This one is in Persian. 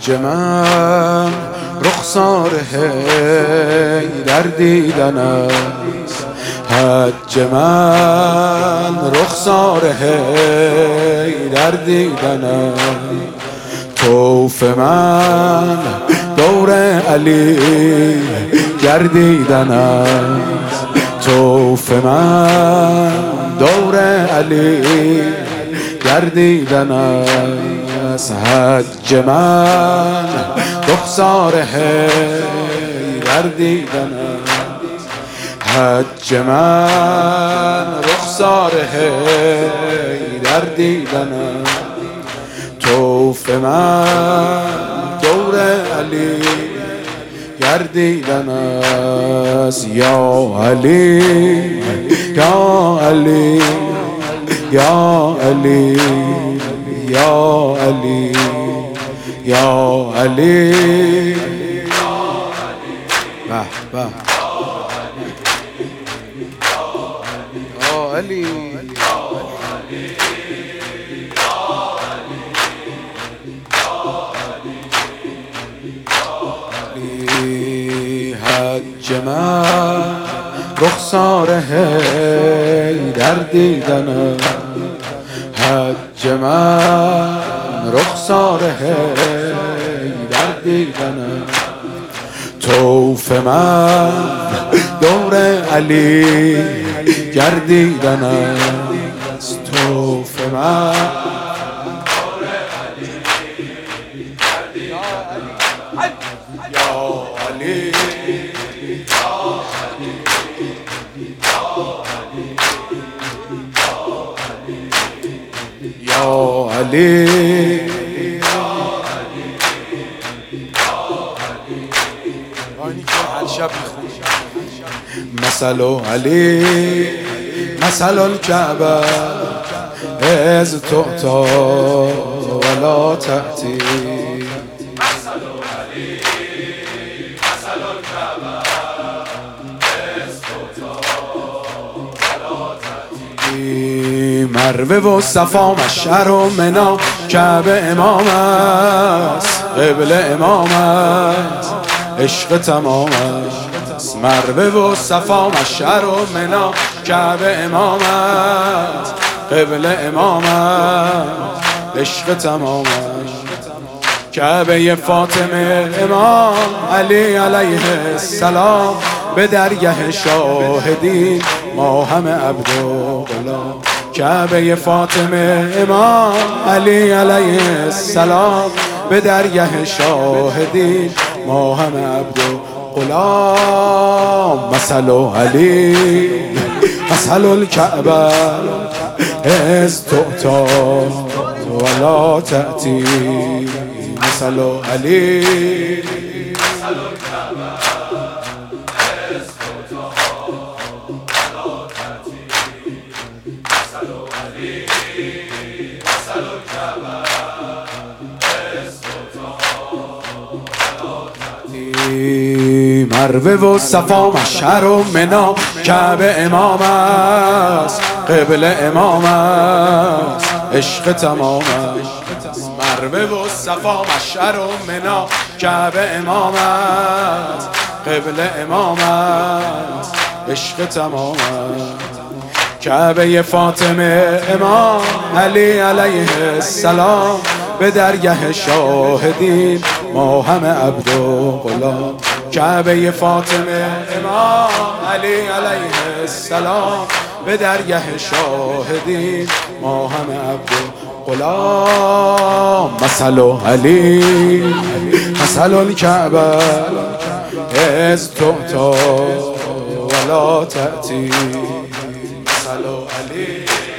حج من رخسار حیدر دیدن است، حج من رخسار حیدر دیدن است، طوف من دور علی گردیدن است، طوف من دور علی گردیدن است، حج من رخسار حیدر دیدن است، حج من رخسار حیدر دیدن است، طوف من دور علی گردیدن است. یا علی یا علی یا علی یا علی یا علی به به یا علی حج من رخسار حیدر دیدن است، حج من رخسار حیدر دیدن است، طوف من دور علی گردیدن است، طوف من یا علی یا علی مثل علی مثل الكعبة إذ تؤتى ولا تأتي، مثل علی مثل الكعبة إذ تؤتى ولا تأتي، مروه و صفا مشعر و منا کعبه امام است، قبله امام است، عشق تمام است، مروه و صفا مشعر و منا کعبه امام است، قبله امام است، عشق تمام است، کعبه فاطمه امام علی علیه السلام، به درگه شاهدین ما همه عبد و غلام، کعبه فاطمه امام علی علیه السلام، به درگه شاهدین ما همه عبد و غلام، مثل علی مثل الكعبة إذ تؤتى ولا تأتي، مثل علی مثل الكعبة إذ تؤتى ولا تأتي، مثل علی مثل الكعبة إذ تؤتى ولا تأتي، مروه و صفا مشعر و منا کعبه امام است، قبله امام است، عشق تمام است، مروه و صفا مشعر و منا کعبه امام است، قبله امام است، عشق تمام است، کعبه فاطمه امام علی علیه السلام، به درگه شاهدین ما همه عبد و غلام، کعبه فاطمه امام علی علیه السلام، به درگه شاهدین ما همه عبد و غلام، مثل علی مثل الكعبة إذ تؤتى ولا تأتي، مثل علی